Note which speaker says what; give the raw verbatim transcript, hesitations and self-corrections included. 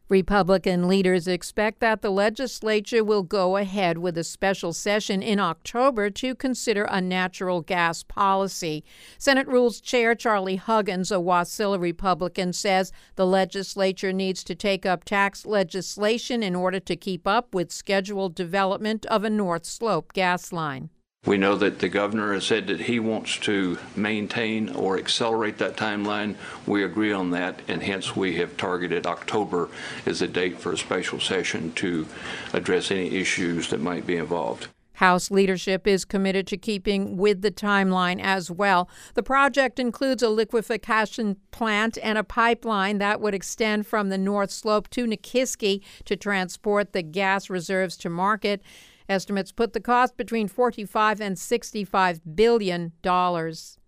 Speaker 1: Republican leaders expect that the legislature will go ahead with a special session in October to consider a natural gas policy. Senate Rules Chair Charlie Huggins, a Wasilla Republican, says the legislature needs to take up tax legislation in order to keep up with scheduled development of a North Slope gas line.
Speaker 2: We know that the governor has said that he wants to maintain or accelerate that timeline. We agree on that, and hence we have targeted October as a date for a special session to address any issues that might be involved.
Speaker 1: House leadership is committed to keeping with the timeline as well. The project includes a liquefaction plant and a pipeline that would extend from the North Slope to Nikiski to transport the gas reserves to market. Estimates put the cost between forty-five and sixty-five billion dollars.